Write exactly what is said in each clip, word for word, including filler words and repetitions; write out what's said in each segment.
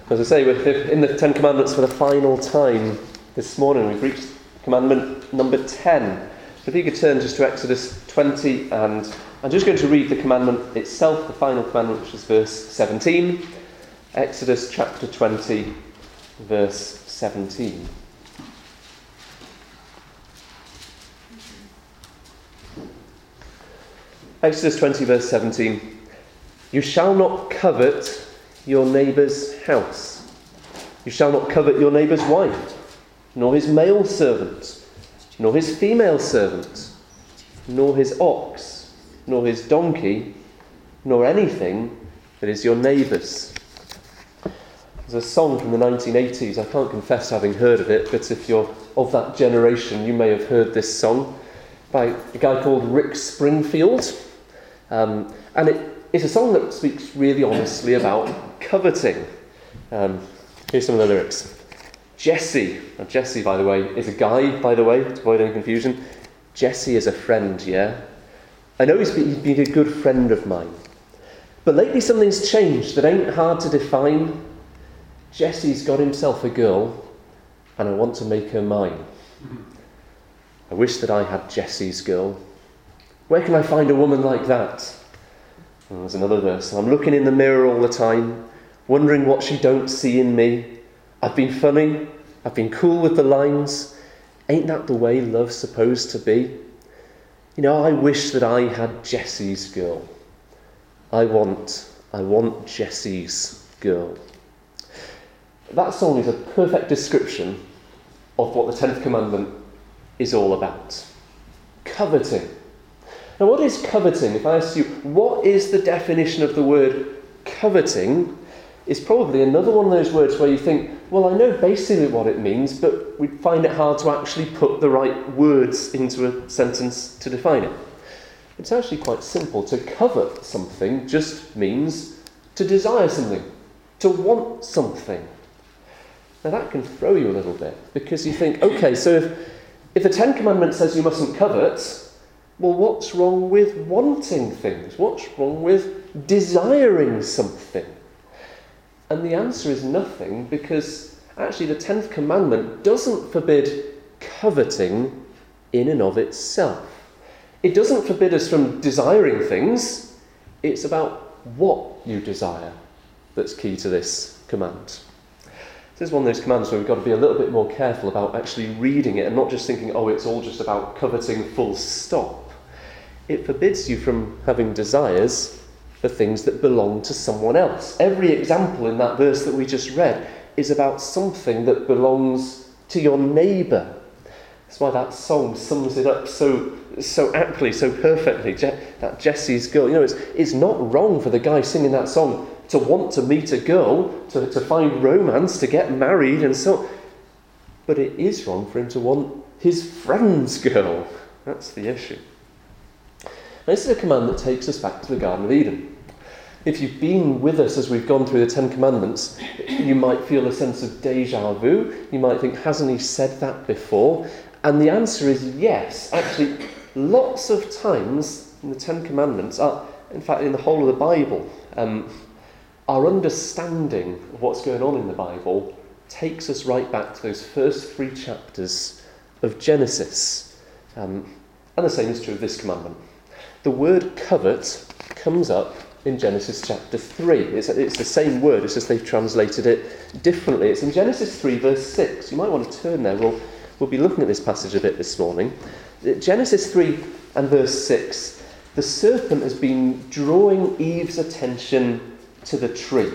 As I say, we're in the Ten Commandments for the final time this morning. We've reached commandment number ten. So if you could turn just to Exodus twenty, and I'm just going to read the commandment itself, the final commandment, which is verse seventeen. Exodus chapter twenty, verse seventeen. Exodus twenty, verse seventeen. You shall not covet your neighbour's house. You shall not covet your neighbour's wife, nor his male servant, nor his female servant, nor his ox, nor his donkey, nor anything that is your neighbour's. There's a song from the nineteen eighties. I can't confess having heard of it, but if you're of that generation, you may have heard this song by a guy called Rick Springfield. Um, and it, it's a song that speaks really honestly about coveting. Um, here's some of the lyrics. Jesse, now Jesse, by the way, is a guy, by the way, to avoid any confusion. Jesse is a friend, yeah? I know he's been, he's been a good friend of mine. But lately something's changed that ain't hard to define. Jesse's got himself a girl, and I want to make her mine. I wish that I had Jesse's girl. Where can I find a woman like that? And there's another verse. I'm looking in the mirror all the time, wondering what she don't see in me. I've been funny, I've been cool with the lines. Ain't that the way love's supposed to be? You know, I wish that I had Jesse's girl. I want, I want Jesse's girl. That song is a perfect description of what the tenth commandment is all about. Coveting. Now, what is coveting? If I ask you, what is the definition of the word coveting? It's probably another one of those words where you think, well, I know basically what it means, but we find it hard to actually put the right words into a sentence to define it. It's actually quite simple. To covet something just means to desire something, to want something. Now, that can throw you a little bit, because you think, okay, so if, if the Ten Commandments says you mustn't covet, well, what's wrong with wanting things? What's wrong with desiring something? And the answer is nothing, because actually the tenth commandment doesn't forbid coveting in and of itself. It doesn't forbid us from desiring things. It's about what you desire that's key to this command. This is one of those commands where we've got to be a little bit more careful about actually reading it and not just thinking, oh, it's all just about coveting full stop. It forbids you from having desires for things that belong to someone else. Every example in that verse that we just read is about something that belongs to your neighbour. That's why that song sums it up so so aptly, so perfectly. Je- that Jesse's girl. You know, it's, it's not wrong for the guy singing that song to want to meet a girl, to, to find romance, to get married and so on. But it is wrong for him to want his friend's girl. That's the issue. Now, this is a command that takes us back to the Garden of Eden. If you've been with us as we've gone through the Ten Commandments, you might feel a sense of deja vu. You might think, hasn't he said that before? And the answer is yes. Actually, lots of times in the Ten Commandments, are, in fact, in the whole of the Bible, um, our understanding of what's going on in the Bible takes us right back to those first three chapters of Genesis. Um, and the same is true of this commandment. The word covet comes up in Genesis chapter three. It's, it's the same word, it's just they've translated it differently. It's in Genesis three, verse six. You might want to turn there. We'll, we'll be looking at this passage a bit this morning. Genesis three and verse six. The serpent has been drawing Eve's attention to the tree.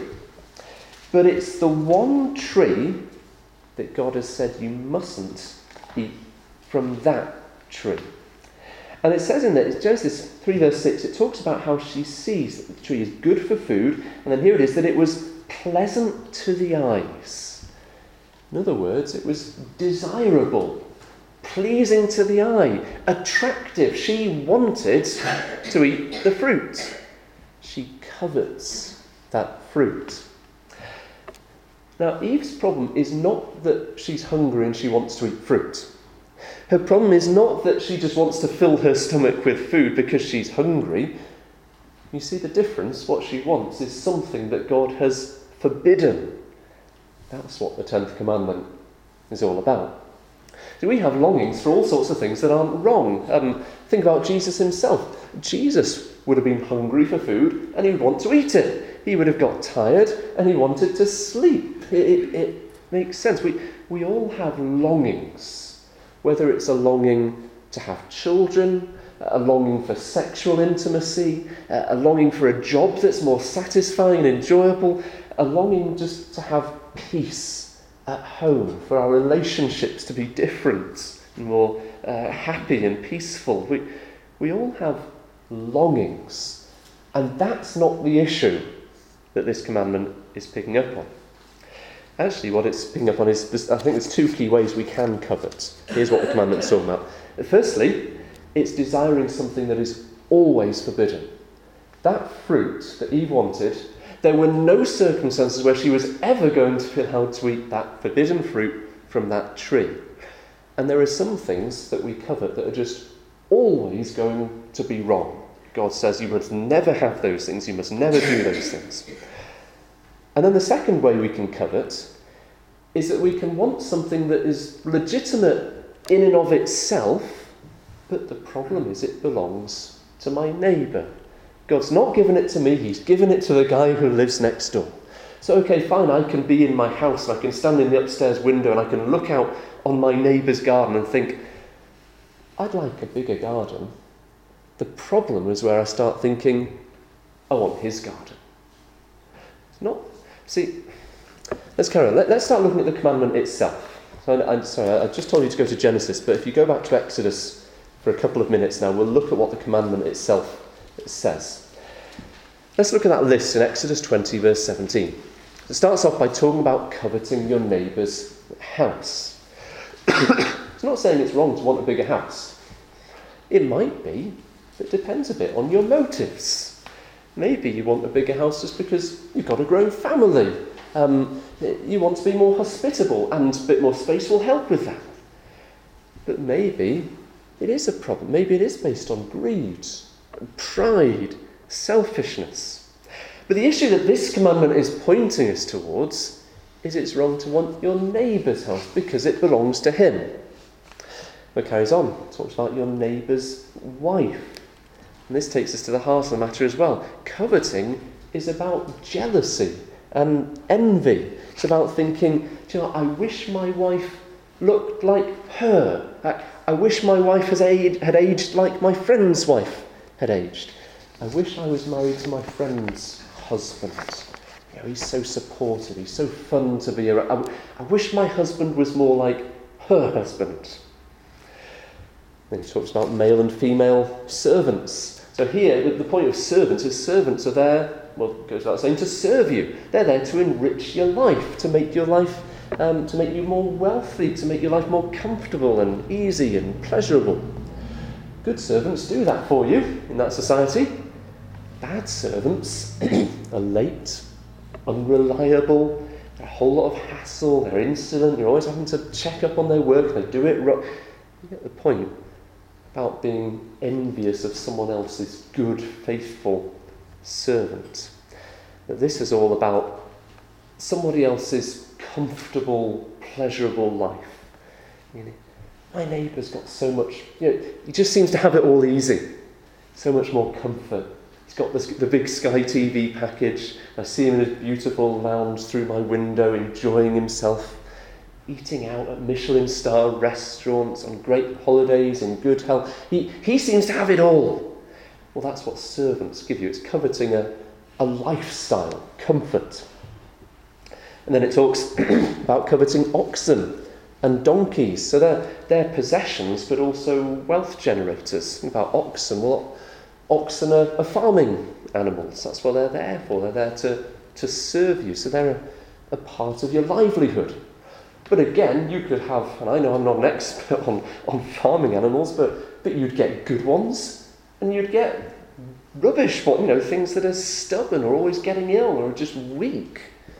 But it's the one tree that God has said you mustn't eat from that tree. And it says in there, it's Genesis three verse six, it talks about how she sees that the tree is good for food, and then here it is, that it was pleasant to the eyes. In other words, it was desirable, pleasing to the eye, attractive. She wanted to eat the fruit. She covets that fruit. Now, Eve's problem is not that she's hungry and she wants to eat fruit. Her problem is not that she just wants to fill her stomach with food because she's hungry. You see the difference? What she wants is something that God has forbidden. That's what the tenth commandment is all about. So we have longings for all sorts of things that aren't wrong. Um, think about Jesus himself. Jesus would have been hungry for food and he would want to eat it. He would have got tired and he wanted to sleep. It, it, it makes sense. We, we all have longings, whether it's a longing to have children, a longing for sexual intimacy, a longing for a job that's more satisfying and enjoyable, a longing just to have peace at home, for our relationships to be different and more uh, happy and peaceful. We, we all have longings, and that's not the issue that this commandment is picking up on. Actually, what it's picking up on is, I think there's two key ways we can covet. Here's what the commandment's talking about. Firstly, it's desiring something that is always forbidden. That fruit that Eve wanted, there were no circumstances where she was ever going to be allowed to eat that forbidden fruit from that tree. And there are some things that we covet that are just always going to be wrong. God says you must never have those things, you must never do those things. And then the second way we can covet is that we can want something that is legitimate in and of itself, but the problem is it belongs to my neighbour. God's not given it to me, he's given it to the guy who lives next door. So okay, fine, I can be in my house, and I can stand in the upstairs window and I can look out on my neighbour's garden and think, I'd like a bigger garden. The problem is where I start thinking, I want his garden. It's not, see, let's carry on. Let, let's start looking at the commandment itself. So I, I'm sorry, I just told you to go to Genesis, but if you go back to Exodus for a couple of minutes now, we'll look at what the commandment itself says. Let's look at that list in Exodus twenty, verse seventeen. It starts off by talking about coveting your neighbour's house. It's not saying it's wrong to want a bigger house. It might be, but it depends a bit on your motives. Maybe you want a bigger house just because you've got a growing family. Um, you want to be more hospitable, and a bit more space will help with that. But maybe it is a problem. Maybe it is based on greed, pride, selfishness. But the issue that this commandment is pointing us towards is it's wrong to want your neighbour's house because it belongs to him. But it carries on. It talks about your neighbour's wife. And this takes us to the heart of the matter as well. Coveting is about jealousy and envy. It's about thinking, do you know, I wish my wife looked like her. I, I wish my wife has aged, had aged like my friend's wife had aged. I wish I was married to my friend's husband. You know, he's so supportive, he's so fun to be around. I, I wish my husband was more like her husband. Then he talks about male and female servants. So here, the point of servants is servants are there, well, it goes without saying, to serve you. They're there to enrich your life, to make your life, um, to make you more wealthy, to make your life more comfortable and easy and pleasurable. Good servants do that for you in that society. Bad servants are late, unreliable, a whole lot of hassle, they're insolent, you're always having to check up on their work, they do it wrong. You get the point about being envious of someone else's good, faithful servant. That this is all about somebody else's comfortable, pleasurable life. You know, my neighbour's got so much, you know, he just seems to have it all easy. So much more comfort. He's got this, the big Sky T V package. I see him in his beautiful lounge through my window, enjoying himself, eating out at Michelin star restaurants, on great holidays, in good health. He, he seems to have it all. Well, that's what servants give you. It's coveting a, a lifestyle, comfort. And then it talks about coveting oxen and donkeys. So they're, they're possessions, but also wealth generators. Think about oxen. Well, oxen are, are farming animals. That's what they're there for. They're there to, to serve you. So they're a, a part of your livelihood. But again, you could have, and I know I'm not an expert on, on farming animals, but, but you'd get good ones, and you'd get rubbish, you know, things that are stubborn or always getting ill or just weak.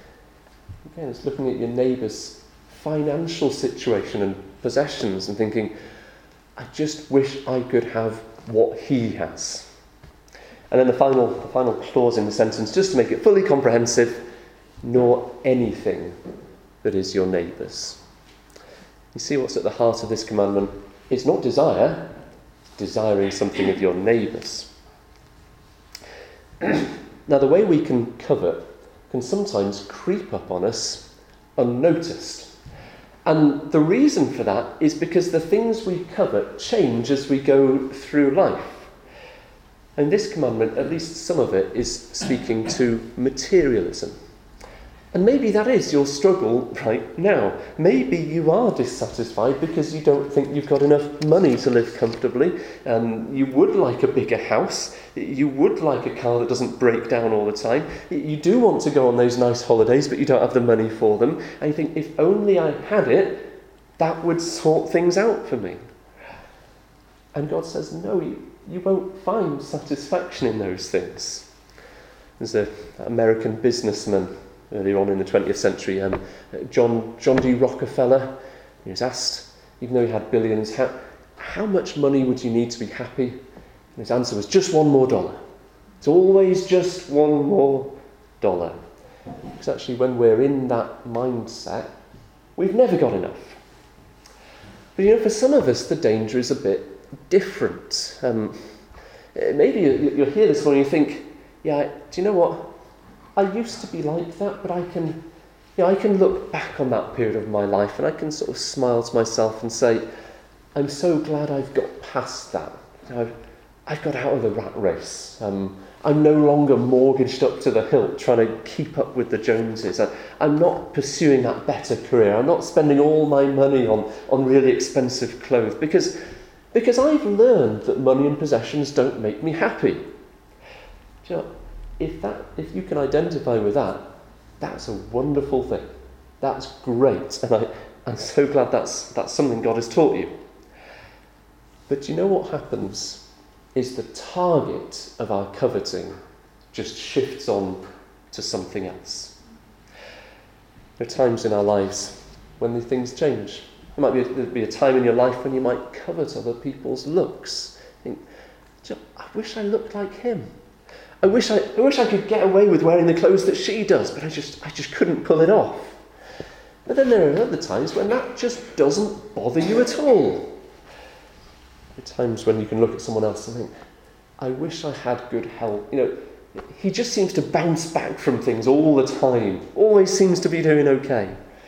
Again, it's looking at your neighbour's financial situation and possessions and thinking, I just wish I could have what he has. And then the final, the final clause in the sentence, just to make it fully comprehensive, nor anything that is your neighbour's. You see what's at the heart of this commandment? It's not desire, it's desiring something of your neighbour's. Now, the way we can covet can sometimes creep up on us unnoticed. And the reason for that is because the things we covet change as we go through life. And this commandment, at least some of it, is speaking to materialism. And maybe that is your struggle right now. Maybe you are dissatisfied because you don't think you've got enough money to live comfortably, and you would like a bigger house, you would like a car that doesn't break down all the time, you do want to go on those nice holidays, but you don't have the money for them, and you think, if only I had it, that would sort things out for me. And God says, no, you, you won't find satisfaction in those things. There's an American businessman earlier on in the twentieth century, um, John John D. Rockefeller. He was asked, even though he had billions, how, how much money would you need to be happy? And his answer was, just one more dollar. It's always just one more dollar. Because actually, when we're in that mindset, we've never got enough. But you know, for some of us, the danger is a bit different. Um, maybe you're here this morning and you think, yeah, do you know what? I used to be like that, but I can, you know, I can look back on that period of my life and I can sort of smile to myself and say, I'm so glad I've got past that. You know, I've, I've got out of the rat race. Um, I'm no longer mortgaged up to the hilt trying to keep up with the Joneses. I, I'm not pursuing that better career. I'm not spending all my money on, on really expensive clothes because, because I've learned that money and possessions don't make me happy. Do you know, If that, if you can identify with that, that's a wonderful thing. That's great, and I, I'm so glad that's that's something God has taught you. But do you know what happens? Is the target of our coveting just shifts on to something else. There are times in our lives when the things change. There might be a, there'd be a time in your life when you might covet other people's looks. Think, I wish I looked like him. I wish I, I wish I could get away with wearing the clothes that she does, but I just I just couldn't pull it off. But then there are other times when that just doesn't bother you at all. There are times when you can look at someone else and think, I wish I had good health. You know, he just seems to bounce back from things all the time. Always seems to be doing okay.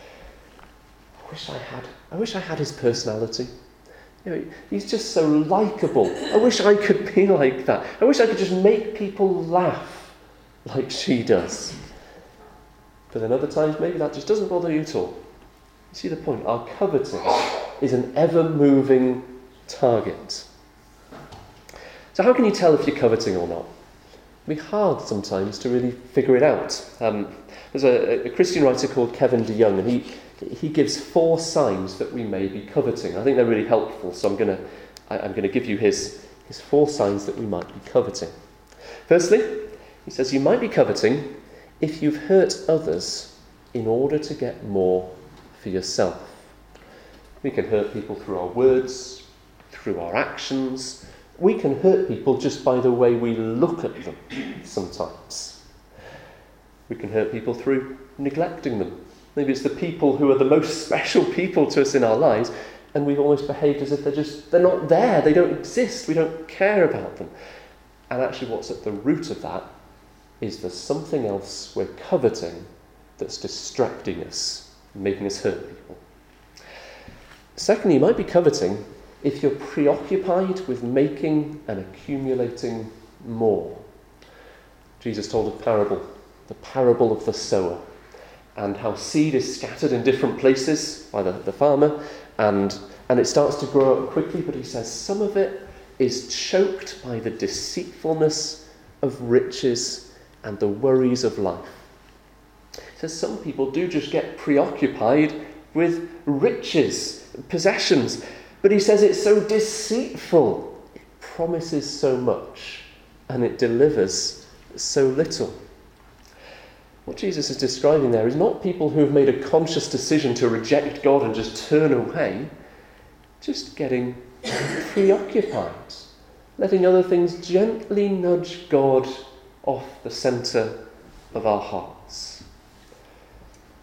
I wish I had I wish I had his personality. You know, he's just so likeable. I wish I could be like that. I wish I could just make people laugh like she does. But then other times, maybe that just doesn't bother you at all. You see the point? Our coveting is an ever-moving target. So how can you tell if you're coveting or not? It'd be hard sometimes to really figure it out. Um, there's a, a Christian writer called Kevin DeYoung, and he He gives four signs that we may be coveting. I think they're really helpful, so I'm going to I'm going to give you his, his four signs that we might be coveting. Firstly, he says you might be coveting if you've hurt others in order to get more for yourself. We can hurt people through our words, through our actions. We can hurt people just by the way we look at them sometimes. We can hurt people through neglecting them. Maybe it's the people who are the most special people to us in our lives, and we've almost behaved as if they're just, they're not there, they don't exist, we don't care about them. And actually what's at the root of that is there's something else we're coveting that's distracting us, making us hurt people. Secondly, you might be coveting if you're preoccupied with making and accumulating more. Jesus told a parable, the parable of the sower, and how seed is scattered in different places by the, the farmer, and, and it starts to grow up quickly, but he says some of it is choked by the deceitfulness of riches and the worries of life. He says some people do just get preoccupied with riches, possessions, but he says it's so deceitful. It promises so much, and it delivers so little. What Jesus is describing there is not people who have made a conscious decision to reject God and just turn away, just getting preoccupied, letting other things gently nudge God off the centre of our hearts.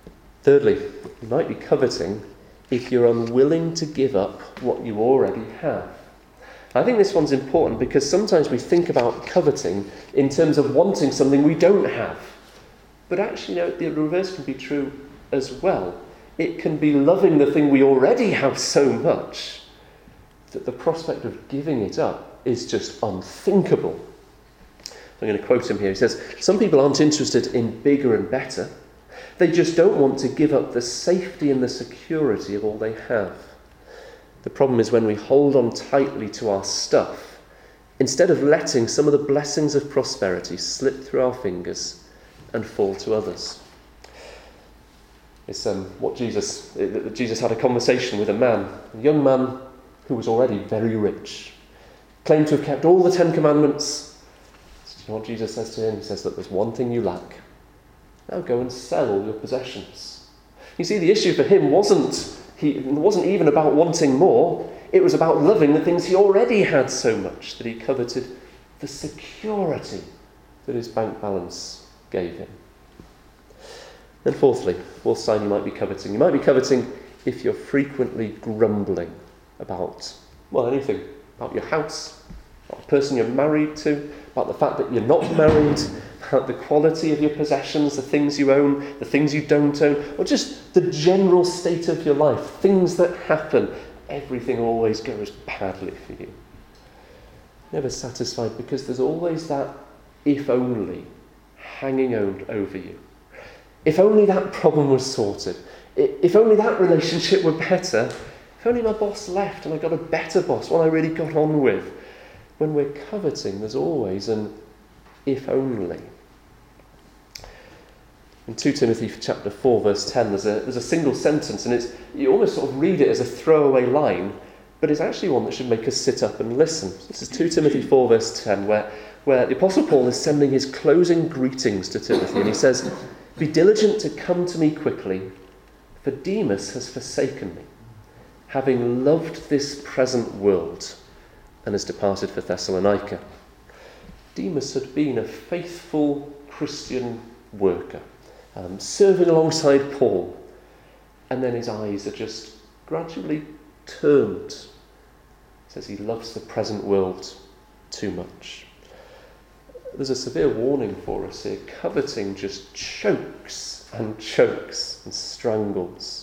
Thirdly, you might be coveting if you're unwilling to give up what you already have. I think this one's important because sometimes we think about coveting in terms of wanting something we don't have. But actually, you know, the reverse can be true as well. It can be loving the thing we already have so much that the prospect of giving it up is just unthinkable. I'm going to quote him here. He says, "Some people aren't interested in bigger and better. They just don't want to give up the safety and the security of all they have. The problem is when we hold on tightly to our stuff, instead of letting some of the blessings of prosperity slip through our fingers and fall to others." It's um, what Jesus, Jesus had a conversation with a man, a young man who was already very rich, claimed to have kept all the Ten Commandments. You know what Jesus says to him? He says that there's one thing you lack. Now go and sell all your possessions. You see, the issue for him wasn't he it wasn't even about wanting more. It was about loving the things he already had so much that he coveted the security that his bank balance gave him. And fourthly, fourth sign you might be coveting. You might be coveting if you're frequently grumbling about, well, anything. About your house, about the person you're married to, about the fact that you're not married, about the quality of your possessions, the things you own, the things you don't own, or just the general state of your life, things that happen. Everything always goes badly for you. Never satisfied because there's always that if only hanging over you. If only that problem was sorted. If only that relationship were better. If only my boss left and I got a better boss, one I really got on with. When we're coveting, there's always an if only. In Second Timothy chapter four, verse ten, there's a, there's a single sentence, and it's you almost sort of read it as a throwaway line, but it's actually one that should make us sit up and listen. This is Second Timothy four, verse ten, where, where the Apostle Paul is sending his closing greetings to Timothy, and he says, "Be diligent to come to me quickly, for Demas has forsaken me, having loved this present world, and has departed for Thessalonica." Demas had been a faithful Christian worker, um, serving alongside Paul, and then his eyes are just gradually turned. He says he loves the present world too much. There's a severe warning for us here. Coveting just chokes and chokes and strangles.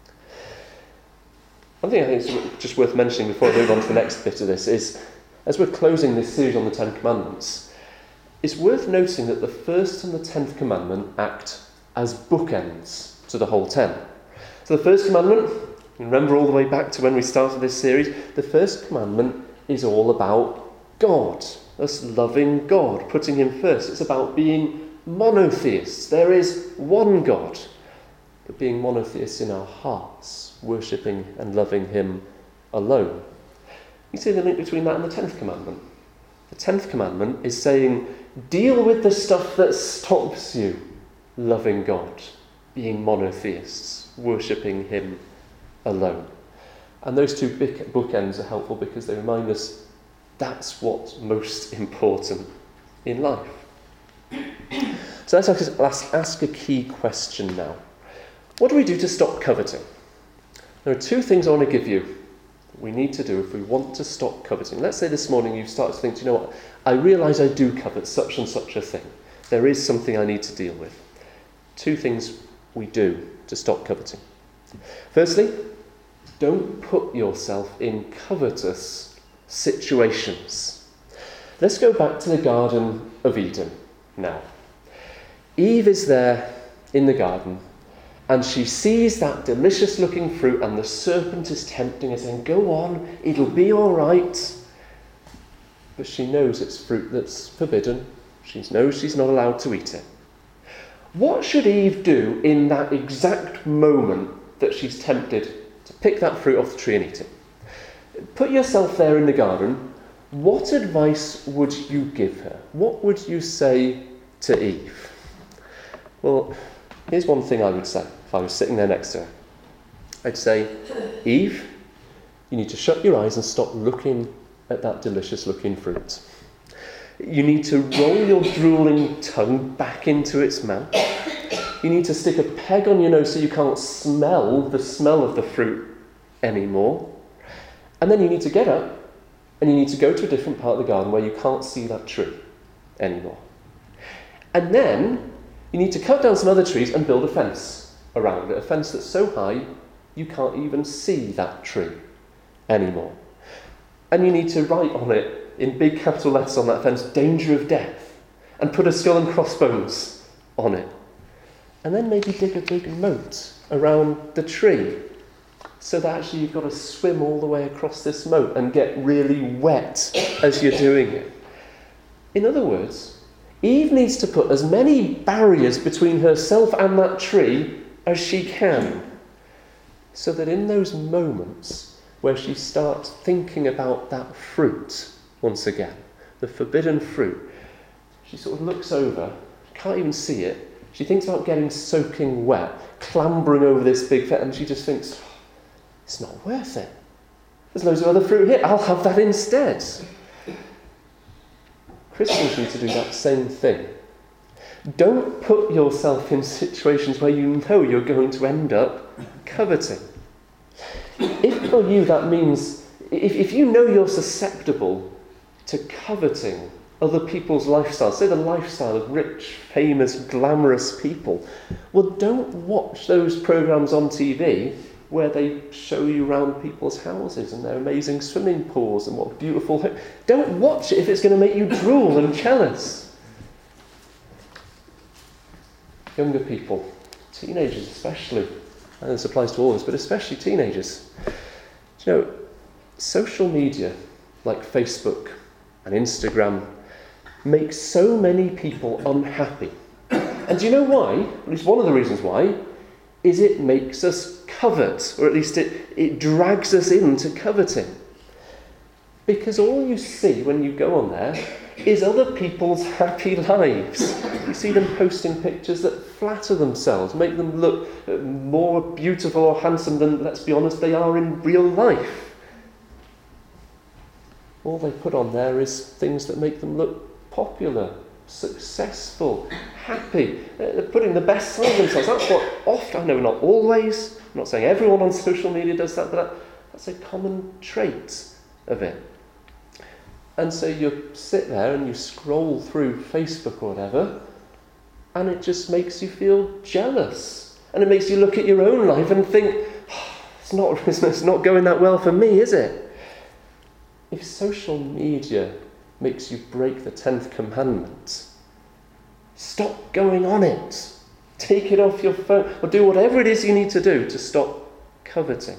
One thing I think is just worth mentioning before I move on to the next bit of this is, as we're closing this series on the Ten Commandments, it's worth noting that the first and the tenth commandment act as bookends to the whole ten. So the first commandment, you remember all the way back to when we started this series, the first commandment is all about God, us loving God, putting him first. It's about being monotheists. There is one God, but being monotheists in our hearts, worshipping and loving him alone. You see the link between that and the tenth commandment. The tenth commandment is saying, deal with the stuff that stops you loving God, being monotheists, worshipping him alone. And those two bookends are helpful because they remind us that's what's most important in life. So let's ask, let's ask a key question now. What do we do to stop coveting? There are two things I want to give you we need to do if we want to stop coveting. Let's say this morning you've started to think, you know what, I realise I do covet such and such a thing. There is something I need to deal with. Two things we do to stop coveting. Firstly, don't put yourself in covetous situations. Let's go back to the Garden of Eden now. Eve is there in the garden, and she sees that delicious looking fruit, and the serpent is tempting her, saying, go on, it'll be all right. But she knows it's fruit that's forbidden. She knows she's not allowed to eat it. What should Eve do in that exact moment that she's tempted to pick that fruit off the tree and eat it? Put yourself there in the garden. What advice would you give her? What would you say to Eve? Well, here's one thing I would say if I was sitting there next to her. I'd say, Eve, you need to shut your eyes and stop looking at that delicious looking fruit. You need to roll your drooling tongue back into its mouth. You need to stick a peg on your nose so you can't smell the smell of the fruit anymore. And then you need to get up and you need to go to a different part of the garden where you can't see that tree anymore. And then you need to cut down some other trees and build a fence around it, a fence that's so high you can't even see that tree anymore. And you need to write on it, in big capital letters on that fence, danger of death, and put a skull and crossbones on it. And then maybe dig a big moat around the tree, so that actually you've got to swim all the way across this moat and get really wet as you're doing it. In other words, Eve needs to put as many barriers between herself and that tree as she can, so that in those moments where she starts thinking about that fruit once again, the forbidden fruit, she sort of looks over, can't even see it, she thinks about getting soaking wet, clambering over this big fence, and she just thinks, oh, it's not worth it. There's loads of other fruit here, I'll have that instead. Christians need to do that same thing. Don't put yourself in situations where you know you're going to end up coveting. If for you that means, if, if you know you're susceptible to coveting other people's lifestyles, say the lifestyle of rich, famous, glamorous people, well, don't watch those programmes on T V where they show you around people's houses and their amazing swimming pools and what beautiful... Ho- don't watch it if it's going to make you drool and jealous. Younger people, teenagers especially, and this applies to all of us, but especially teenagers. You know, social media like Facebook and Instagram make so many people unhappy. And do you know why? At least one of the reasons why is it makes us covet, or at least it, it drags us into coveting. Because all you see when you go on there is other people's happy lives. You see them posting pictures that flatter themselves, make them look more beautiful or handsome than, let's be honest, they are in real life. All they put on there is things that make them look popular, successful, happy. They're putting the best side of themselves. That's what often, I know not always, I'm not saying everyone on social media does that, but that, that's a common trait of it. And so you sit there and you scroll through Facebook or whatever, and it just makes you feel jealous. And it makes you look at your own life and think, oh, it's not, it's not going that well for me, is it? If social media makes you break the tenth commandment, stop going on it. Take it off your phone, or do whatever it is you need to do to stop coveting.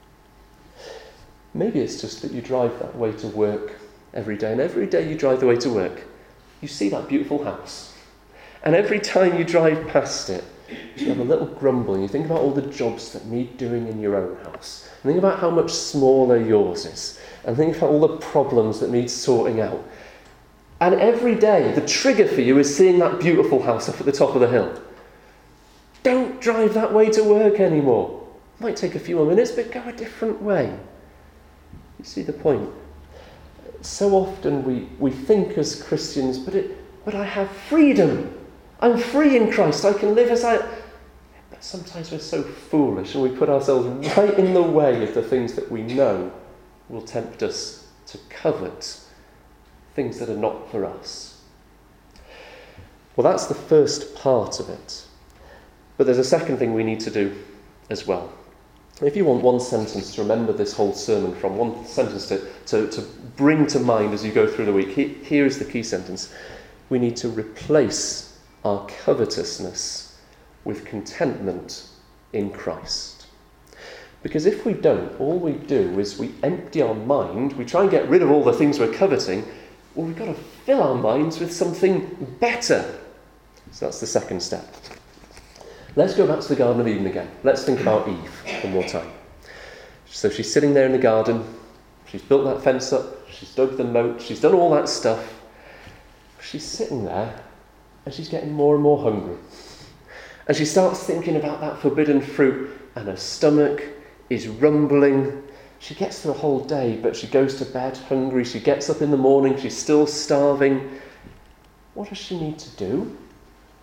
Maybe it's just that you drive that way to work every day, and every day you drive the way to work, you see that beautiful house. And every time you drive past it, you have a little grumble, and you think about all the jobs that need doing in your own house. And think about how much smaller yours is. And think about all the problems that need sorting out. And every day, the trigger for you is seeing that beautiful house up at the top of the hill. Don't drive that way to work anymore. It might take a few more minutes, but go a different way. You see the point? So often we, we think as Christians, but it, but I have freedom. I'm free in Christ. I can live as I... But sometimes we're so foolish and we put ourselves right in the way of the things that we know will tempt us to covet things that are not for us. Well, that's the first part of it. But there's a second thing we need to do as well. If you want one sentence to remember this whole sermon from, one sentence to, to, to bring to mind as you go through the week, he, here is the key sentence. We need to replace our covetousness with contentment in Christ. Because if we don't, all we do is we empty our mind, we try and get rid of all the things we're coveting. Well, we've got to fill our minds with something better. So that's the second step. Let's go back to the Garden of Eden again. Let's think about Eve one more time. So she's sitting there in the garden. She's built that fence up. She's dug the moat. She's done all that stuff. She's sitting there and she's getting more and more hungry. And she starts thinking about that forbidden fruit, and her stomach is rumbling. She gets through a whole day, but she goes to bed hungry. She gets up in the morning. She's still starving. What does she need to do?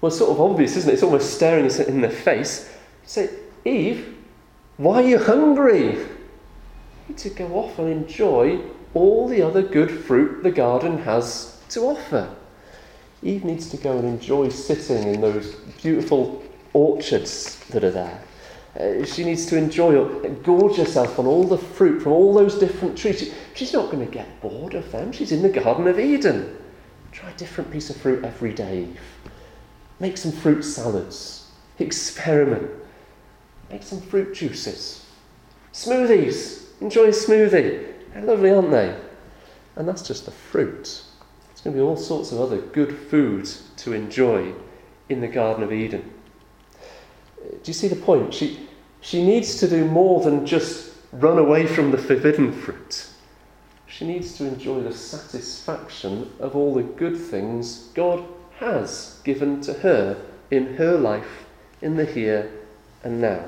Well, it's sort of obvious, isn't it? It's almost staring us in the face. You say, Eve, why are you hungry? You need to go off and enjoy all the other good fruit the garden has to offer. Eve needs to go and enjoy sitting in those beautiful orchards that are there. Uh, she needs to enjoy or gorge herself on all the fruit from all those different trees. She, she's not going to get bored of them. She's in the Garden of Eden. Try a different piece of fruit every day, Eve. Make some fruit salads. Experiment. Make some fruit juices. Smoothies. Enjoy a smoothie. They're lovely, aren't they? And that's just the fruit. There's going to be all sorts of other good food to enjoy in the Garden of Eden. Do you see the point? She, she needs to do more than just run away from the forbidden fruit. She needs to enjoy the satisfaction of all the good things God has given to her in her life, in the here and now.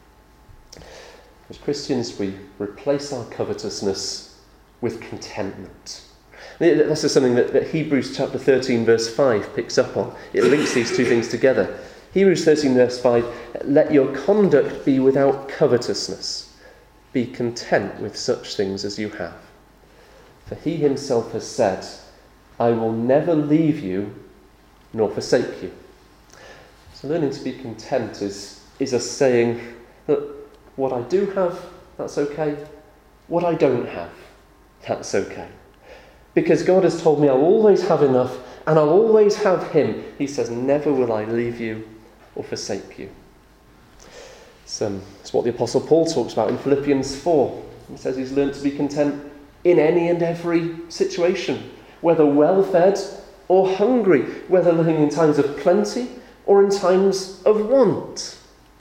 As Christians, we replace our covetousness with contentment. That's just something that, that Hebrews chapter thirteen verse five picks up on. It links these two things together. Hebrews thirteen verse five, let your conduct be without covetousness. Be content with such things as you have. For he himself has said, I will never leave you nor forsake you. So learning to be content is, is us saying that what I do have, that's okay. What I don't have, that's okay. Because God has told me I'll always have enough and I'll always have him. He says, never will I leave you or forsake you. So, um, it's what the Apostle Paul talks about in Philippians four. He says he's learned to be content in any and every situation, whether well-fed or hungry, whether living in times of plenty or in times of want.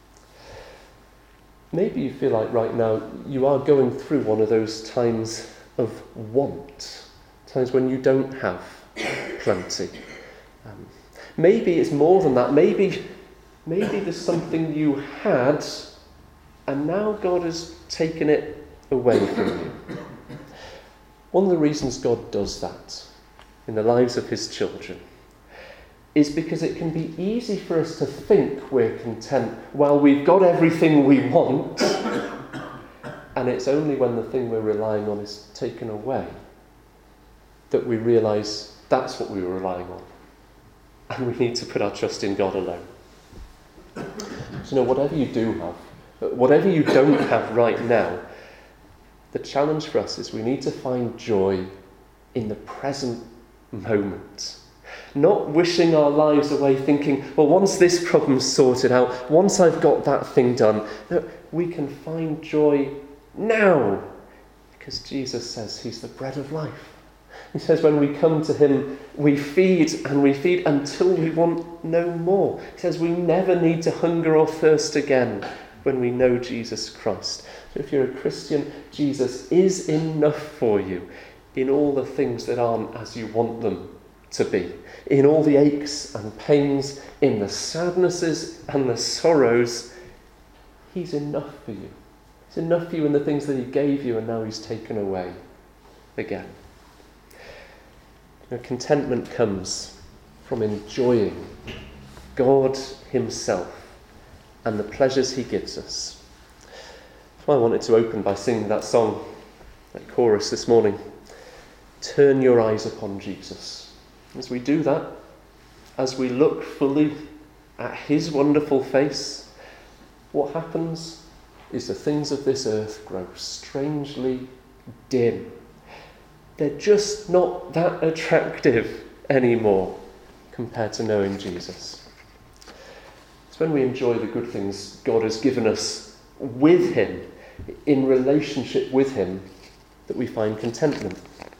Maybe you feel like right now you are going through one of those times of want, times when you don't have plenty. Um, maybe it's more than that. Maybe, maybe there's something you had and now God has taken it away from you. One of the reasons God does that in the lives of his children is because it can be easy for us to think we're content while we've got everything we want, and it's only when the thing we're relying on is taken away that we realise that's what we were relying on, and we need to put our trust in God alone. So, you know, whatever you do have, whatever you don't have right now, the challenge for us is we need to find joy in the present moment. Not wishing our lives away thinking, well, once this problem's sorted out, once I've got that thing done, no, we can find joy now. Because Jesus says he's the bread of life. He says when we come to him, we feed and we feed until we want no more. He says we never need to hunger or thirst again when we know Jesus Christ. So if you're a Christian, Jesus is enough for you in all the things that aren't as you want them to be, in all the aches and pains, in the sadnesses and the sorrows. He's enough for you. He's enough for you in the things that he gave you and now he's taken away again. You know, contentment comes from enjoying God himself and the pleasures he gives us. That's why I wanted to open by singing that song, that chorus this morning. Turn your eyes upon Jesus. As we do that, as we look fully at his wonderful face, what happens is the things of this earth grow strangely dim. They're just not that attractive anymore compared to knowing Jesus. It's when we enjoy the good things God has given us with him, in relationship with him, that we find contentment.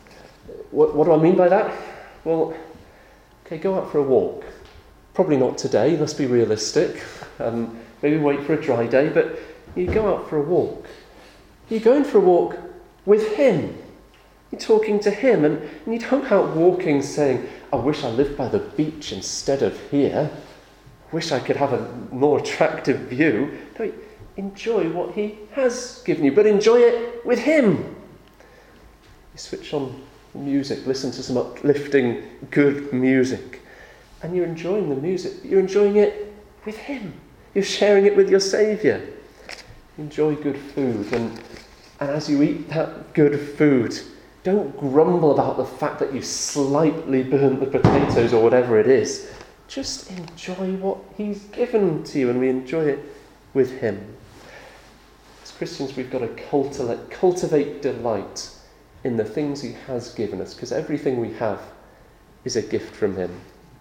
What, what do I mean by that? Well, okay, go out for a walk. Probably not today, let's be realistic. Um, maybe wait for a dry day, but you go out for a walk. You're going for a walk with him. You're talking to him, and, and you don't go out walking saying, I wish I lived by the beach instead of here. I wish I could have a more attractive view. No, enjoy what he has given you, but enjoy it with him. You switch on music, listen to some uplifting, good music, and you're enjoying the music, but you're enjoying it with him. You're sharing it with your Saviour. Enjoy good food, and, and as you eat that good food, don't grumble about the fact that you slightly burnt the potatoes or whatever it is. Just enjoy what he's given to you, and we enjoy it with him. As Christians, we've got to cultivate, cultivate delight in the things he has given us, because everything we have is a gift from him.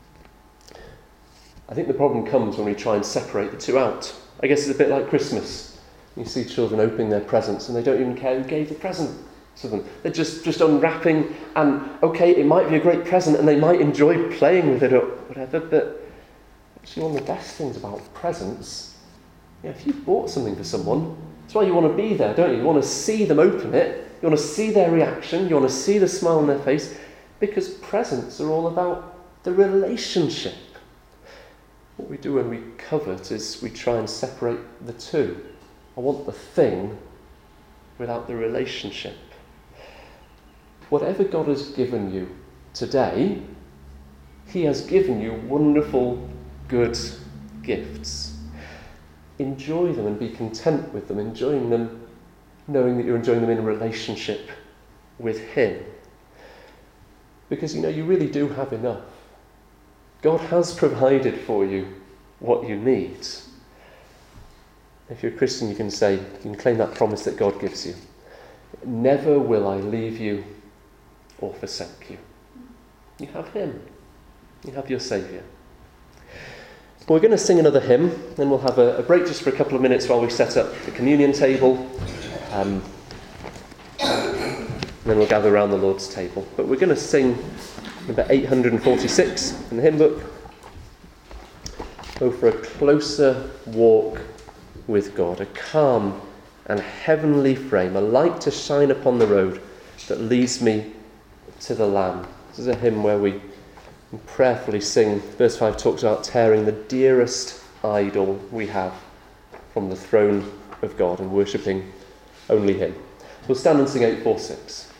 I think the problem comes when we try and separate the two out. I guess it's a bit like Christmas. You see children opening their presents and they don't even care who gave the present to them. They're just, just unwrapping, and okay, it might be a great present and they might enjoy playing with it or whatever, but actually one of the best things about presents, yeah, if you bought something for someone, that's why you want to be there, don't you? You want to see them open it, you want to see their reaction, you want to see the smile on their face, because presents are all about the relationship. What we do when we covet is we try and separate the two. I want the thing without the relationship. Whatever God has given you today, he has given you wonderful, good gifts. Enjoy them and be content with them, enjoying them, knowing that you're enjoying them in a relationship with him. Because, you know, you really do have enough. God has provided for you what you need. If you're a Christian, you can say, you can claim that promise that God gives you. Never will I leave you or forsake you. You have him. You have your Saviour. Well, we're going to sing another hymn, then we'll have a, a break just for a couple of minutes while we set up the communion table. Um, then we'll gather around the Lord's table. But we're going to sing number eight hundred forty-six in the hymn book. Oh, for a closer walk with God, a calm and heavenly frame, a light to shine upon the road that leads me to the Lamb. This is a hymn where we prayerfully sing. Verse five talks about tearing the dearest idol we have from the throne of God and worshipping only him. We'll stand and sing eight four six.